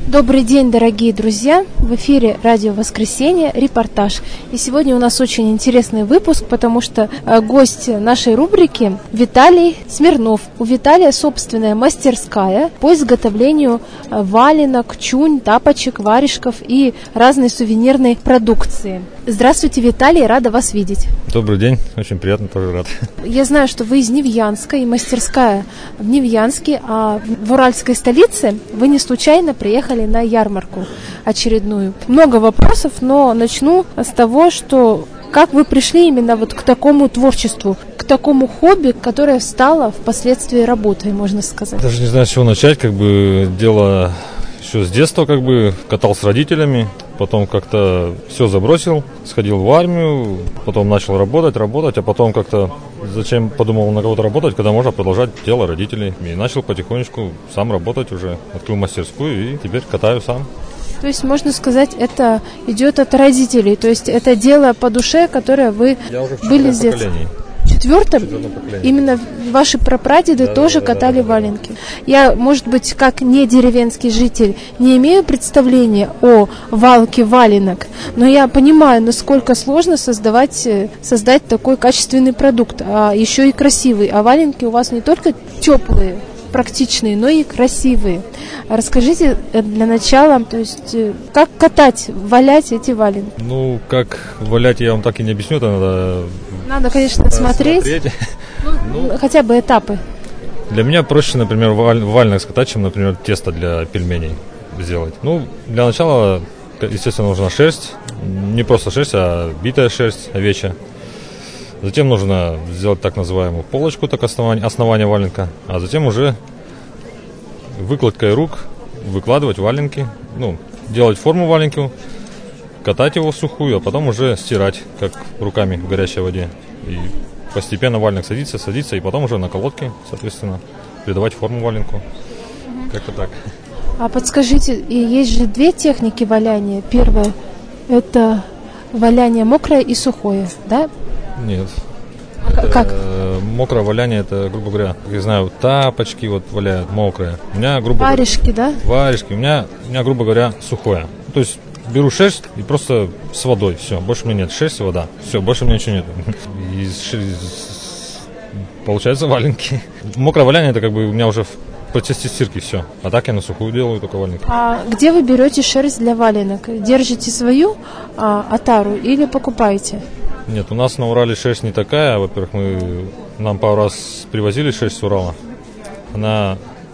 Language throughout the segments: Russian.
Добрый день, дорогие друзья! В эфире радио «Воскресенье», репортаж. И сегодня у нас очень интересный выпуск, потому что гость нашей рубрики Виталий Смирнов. У Виталия собственная мастерская по изготовлению валенок, чунь, тапочек, варежков и разной сувенирной продукции. Здравствуйте, Виталий, рада вас видеть. Добрый день, очень приятно, тоже рад. Я знаю, что вы из Невьянска, и мастерская в Невьянске, а в уральской столице вы не случайно приехали на ярмарку очередную. Много вопросов, но начну с того, что как вы пришли именно вот к такому творчеству, к такому хобби, которое стало впоследствии работой, можно сказать. Даже не знаю, с чего начать, дело еще с детства, катал с родителями, потом как-то все забросил, сходил в армию, потом начал работать, а потом как-то зачем подумал на кого-то работать, когда можно продолжать дело родителей. И начал потихонечку сам работать уже, открыл мастерскую и теперь катаю сам. То есть, можно сказать, это идет от родителей, то есть это дело по душе, которое вы были с детства. Четвертом? Именно ваши прапрадеды тоже катали валенки. Я, может быть, как не деревенский житель, не имею представления о валке валенок, но я понимаю, насколько сложно создать такой качественный продукт, а еще и красивый. А валенки у вас не только теплые, практичные, но и красивые. Расскажите для начала, то есть, как валять эти валенки? Ну, как валять, я вам так и не объясню, это надо, конечно, смотреть. Хотя бы этапы. Для меня проще, например, валенок скатать, чем, например, тесто для пельменей сделать. Ну, для начала, естественно, нужна шерсть. Не просто шерсть, а битая шерсть овечья. Затем нужно сделать так называемую полочку, так основание валенка. А затем уже выкладкой рук выкладывать валенки, делать форму валенку, катать его в сухую, а потом уже стирать, как руками в горячей воде. И постепенно валенок садится, и потом уже на колодке, соответственно, придавать форму валенку. Как-то так. А подскажите, есть же две техники валяния. Первое – это валяние мокрое и сухое, да? Нет. Как? Мокрое валяние, это, грубо говоря, я знаю, тапочки валяют мокрые. У меня, варежки, да? Варежки. У меня, грубо говоря, сухое. То есть беру шерсть и просто с водой. Все, больше у меня нет. Шерсть и вода. Все, больше у меня ничего нет. Получается валенки. Мокрое валяние, это у меня уже в процессе стирки все. А так я на сухую делаю только валенки. А где вы берете шерсть для валенок? Держите свою отару или покупаете? Нет, у нас на Урале шерсть не такая. Во-первых, нам пару раз привозили шерсть с Урала. Она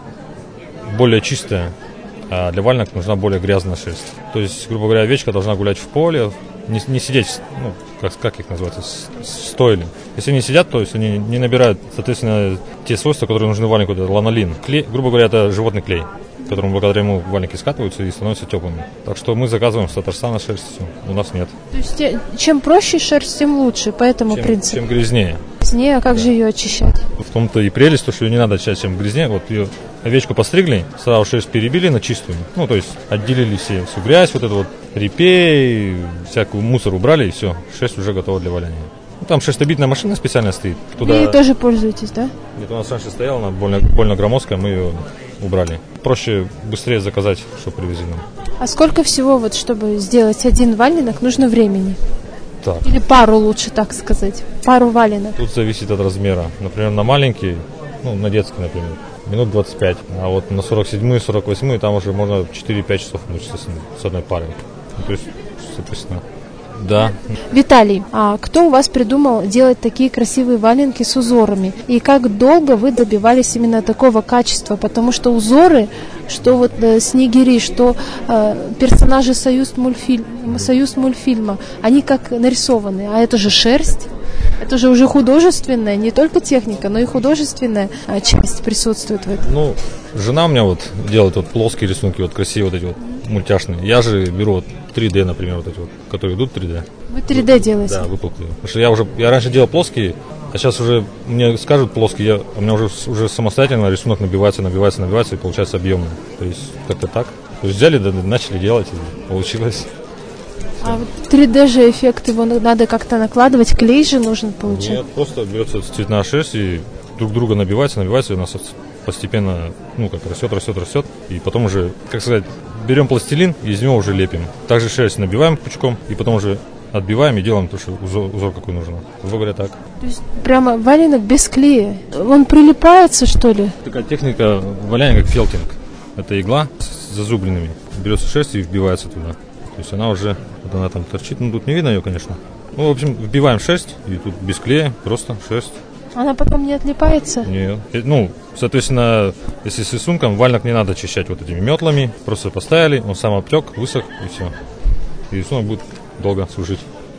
более чистая, а для валенок нужна более грязная шерсть. То есть, грубо говоря, овечка должна гулять в поле, не сидеть, как их называется, стойле. Если они сидят, то есть они не набирают, соответственно, те свойства, которые нужны валенку, это ланолин. Клей, грубо говоря, это животный клей, которым благодаря ему валенки скатываются и становятся теплыми. Так что мы заказываем с Татарстана шерсть, у нас нет. То есть чем проще шерсть, тем лучше, по этому принципу? Чем грязнее. Грязнее, а как же ее очищать? В том-то и прелесть, что ее не надо очищать, чем грязнее. Вот ее овечку постригли, сразу шерсть перебили на чистую. То есть отделили всю грязь, репей, всякую мусор убрали, и все, шерсть уже готова для валяния. Там шерстобитная машина специально стоит. Вы ей тоже пользуетесь, да? Нет, у нас раньше стояла, она больно громоздкая, мы ее убрали. Проще, быстрее заказать, что привезли нам. А сколько всего, чтобы сделать один валенок, нужно времени? Так. Или пару, лучше так сказать, пару валенок? Тут зависит от размера. Например, на маленький, на детский, например, минут 25. А вот на 47-й, 48-й там уже можно 4-5 часов мучиться с одной парой. То есть, соответственно, да. Виталий, а кто у вас придумал делать такие красивые валенки с узорами? И как долго вы добивались именно такого качества? Потому что узоры, что снегири, что персонажи Союз мультфильма, они как нарисованы, а это же шерсть. Это же уже художественная, не только техника, но и художественная часть присутствует в этом. Жена у меня делает плоские рисунки, красивые эти мультяшные. Я же беру 3D, например, которые идут 3D. Вы 3D делаете? Да, выпуклые. Потому что я раньше делал плоские, а сейчас уже мне скажут плоские, у меня уже самостоятельно рисунок набивается, и получается объемный. То есть как-то так. То есть взяли, начали делать, и получилось. А 3D же эффект, его надо как-то накладывать, клей же нужен получать? Нет, просто берется цветная шерсть и друг друга набивается, и у нас постепенно, растет, и потом уже, берем пластилин и из него уже лепим. Также шерсть набиваем пучком и потом уже отбиваем и делаем то, что узор какой нужно. Грубо говоря, так. То есть прямо валенок без клея. Он прилипается, что ли? Такая техника валяния, как фелтинг. Это игла с зазубринами. Берется шерсть и вбивается туда. То есть она уже, вот она там торчит. Ну, тут не видно ее, конечно. Ну, в общем, вбиваем шерсть, и тут без клея, просто шерсть. Она потом не отлипается? Нет. Ну, соответственно, если с рисунком, валенок не надо очищать вот этими метлами. Просто поставили, он сам обтек, высох, и все. И рисунок будет долго служить.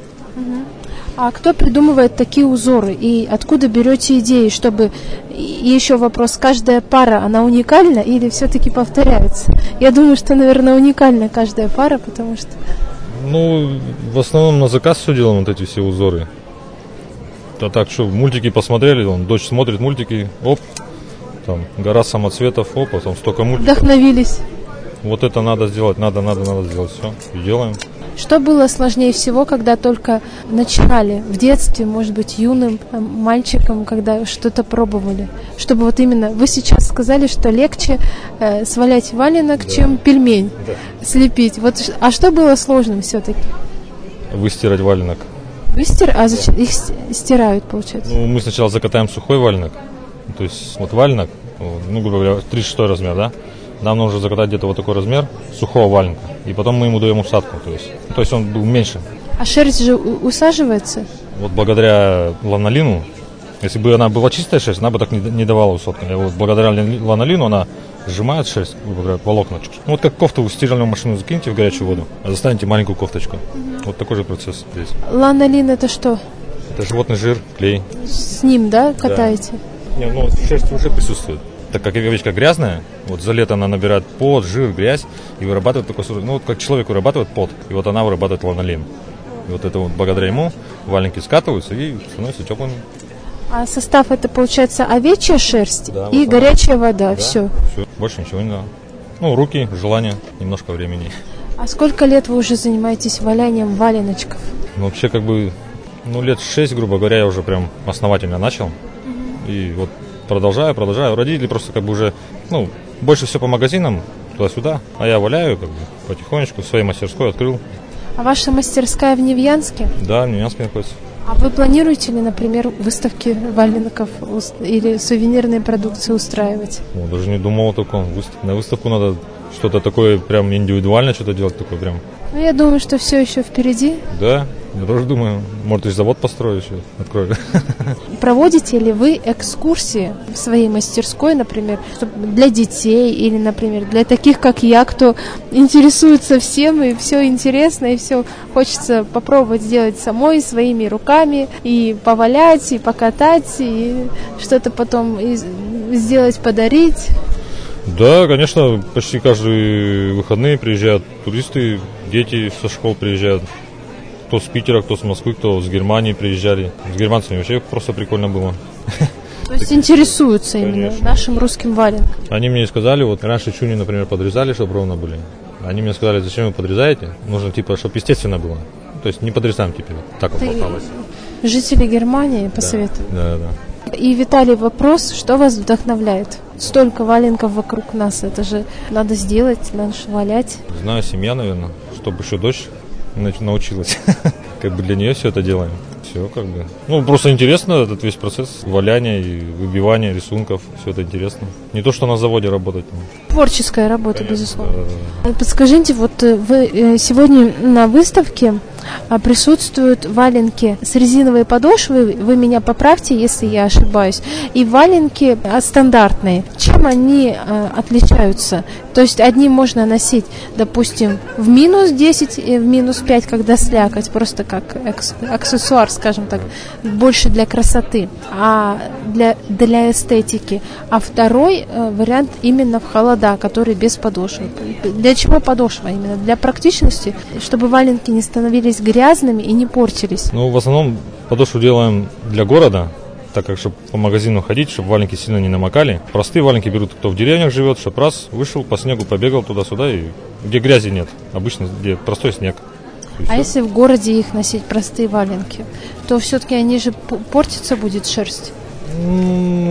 А кто придумывает такие узоры? И откуда берете идеи, чтобы... И еще вопрос, каждая пара, она уникальна или все-таки повторяется? Я думаю, что, наверное, уникальна каждая пара, потому что... Ну, в основном на заказ все делаем, вот эти все узоры. А так что, мультики посмотрели, дочь смотрит мультики, оп, там гора самоцветов, оп, потом столько мультиков. Вдохновились. Вот это надо сделать, надо сделать, все, и делаем. Что было сложнее всего, когда только начинали, в детстве, может быть, юным мальчиком, когда что-то пробовали? Чтобы вот именно, вы сейчас сказали, что легче свалять валенок, чем пельмень слепить. Вот, а что было сложным все-таки? Выстирать валенок. А зачем их стирают, получается? Ну, мы сначала закатаем сухой валенок. То есть вот валенок, ну, грубо говоря, 36 размер, да? Нам нужно закатать где-то вот такой размер сухого валенка. И потом мы ему даем усадку. То есть он был меньше. А шерсть же усаживается? Вот благодаря ланолину, если бы она была чистая шерсть, она бы так не давала усадку. А вот благодаря ланолину она сжимает шерсть, грубо говоря, волокна. Ну, вот как кофту в стиральную машину закиньте в горячую воду, а застанете маленькую кофточку. Вот такой же процесс здесь. Ланолин это что? Это животный жир, клей. С ним, да, катаете? Да. Не, ну, шерсть уже присутствует. Так как овечка грязная, вот за лето она набирает пот, жир, грязь и вырабатывает такой, ну вот как человек вырабатывает пот, и вот она вырабатывает ланолин. И вот это вот благодаря ему валенки скатываются и становятся теплыми. А состав это получается овечья шерсть и вот горячая вода, да, все. Больше ничего не надо. Ну, руки, желание, немножко времени. А сколько лет вы уже занимаетесь валянием валеночков? Ну, вообще как бы, лет 6, грубо говоря, я уже прям основательно начал. И вот продолжаю. Родители просто как бы уже, больше все по магазинам, туда-сюда. А я валяю как бы потихонечку, в своей мастерской открыл. А ваша мастерская в Невьянске? Да, в Невьянске находится. А вы планируете ли, например, выставки валенков или сувенирные продукции устраивать? Даже не думал о таком. На выставку надо что-то такое прям индивидуально что-то делать такое прям. Я думаю, что все еще впереди. Да, я тоже думаю. Может, и завод построю еще, открою. Проводите ли вы экскурсии в своей мастерской, например, для детей или, например, для таких, как я, кто интересуется всем, и все интересно, и все хочется попробовать сделать самой, своими руками, и повалять, и покатать, и что-то потом сделать, подарить? Да, конечно, почти каждые выходные приезжают туристы, дети со школ приезжают. Кто с Питера, кто с Москвы, кто с Германии приезжали. С германцами вообще просто прикольно было. То есть интересуются именно нашим русским валенком? Они мне сказали, вот раньше чуни, например, подрезали, чтобы ровно были. Они мне сказали, зачем вы подрезаете? Нужно, чтобы естественно было. То есть не подрезаем теперь. Так вот попалось. Жители Германии посоветовали? Да. И, Виталий, вопрос, что вас вдохновляет? Столько валенков вокруг нас, это же надо сделать, надо же валять. Не знаю, семья, наверное, чтобы еще дочь научилась. Как бы для нее все это делаем. Все как бы. Просто интересно этот весь процесс валяния и выбивания рисунков. Все это интересно. Не то, что на заводе работать. Творческая работа, конечно, безусловно. Да. Подскажите, вот вы сегодня на выставке присутствуют валенки с резиновой подошвой, вы меня поправьте, если я ошибаюсь, и валенки стандартные. Чем они отличаются? То есть одни можно носить, допустим, в минус 10 и в минус 5, когда слякоть, просто как аксессуар, скажем так, больше для красоты, а для эстетики. А второй вариант именно в холода, который без подошвы. Для чего подошва именно? Для практичности, чтобы валенки не становились грязными и не портились. В основном подошву делаем для города, так как, чтобы по магазину ходить, чтобы валенки сильно не намокали. Простые валенки берут, кто в деревнях живет, чтобы раз, вышел по снегу, побегал туда-сюда, и где грязи нет, обычно где простой снег. А если в городе их носить, простые валенки, то все-таки они же портиться будет шерсть?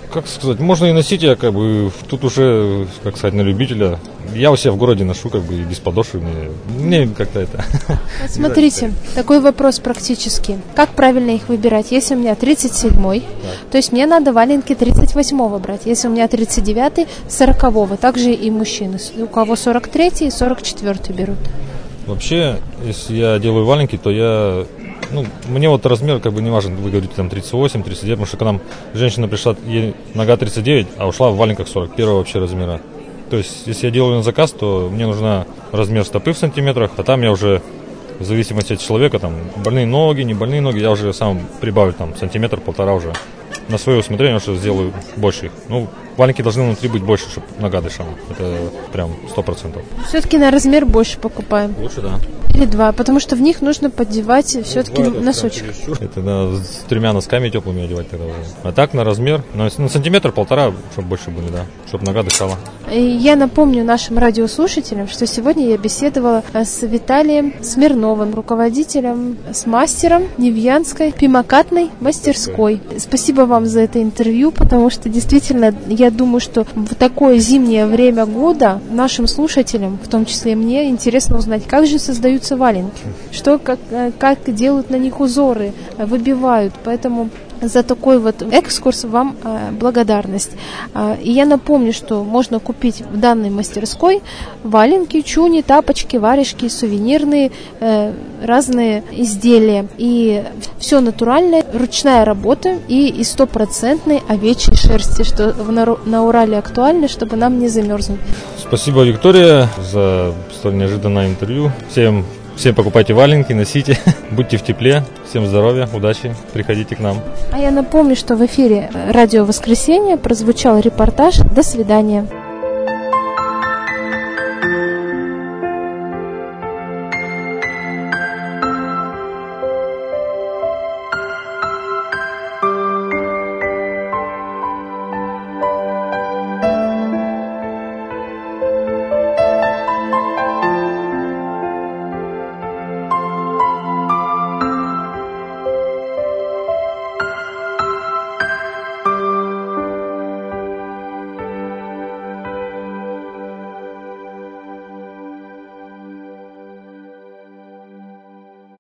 как сказать, можно и носить, я как бы тут уже, как сказать, на любителя. Я у себя в городе ношу, как бы, и без подошвы. Мне как-то это... Вот смотрите, такой вопрос практически. Как правильно их выбирать? Если у меня 37-й, то есть мне надо валенки 38-го брать. Если у меня 39-й, 40-го. Также и мужчины. У кого 43-й и 44-й берут. Вообще, если я делаю валенки, то я... Ну, мне вот размер как бы не важен, вы говорите там 38, 39, потому что к нам женщина пришла, ей нога 39, а ушла в валенках 41 вообще размера. То есть, если я делаю на заказ, то мне нужна размер стопы в сантиметрах, а там я уже, в зависимости от человека, там, больные ноги, не больные ноги, я уже сам прибавлю там сантиметр-полтора уже. На свое усмотрение, что сделаю больше их. Ну, валенки должны внутри быть больше, чтобы нога дышала. Это прям 100%. Все-таки на размер больше покупаем. Лучше, да. Или 2, потому что в них нужно поддевать все-таки носочек. Это с 3 носками теплыми одевать тогда уже. А так на размер, на сантиметр-полтора, чтобы больше были, да, чтобы нога дышала. Я напомню нашим радиослушателям, что сегодня я беседовала с Виталием Смирновым, руководителем, с мастером Невьянской пимокатной мастерской. Спасибо вам за это интервью, потому что действительно, я думаю, что в такое зимнее время года нашим слушателям, в том числе и мне, интересно узнать, как же создаются валенки, что, как делают на них узоры, выбивают. Поэтому за такой вот экскурс вам благодарность. И я напомню, что можно купить в данной мастерской валенки, чуни, тапочки, варежки, сувенирные, разные изделия. И все натуральное, ручная работа и из 100% овечьей шерсти, что на Урале актуально, чтобы нам не замерзнуть. Спасибо, Виктория, за столь неожиданное интервью. Всем покупайте валенки, носите, будьте в тепле, всем здоровья, удачи, приходите к нам. А я напомню, что в эфире «Радио Воскресенье» прозвучал репортаж. До свидания.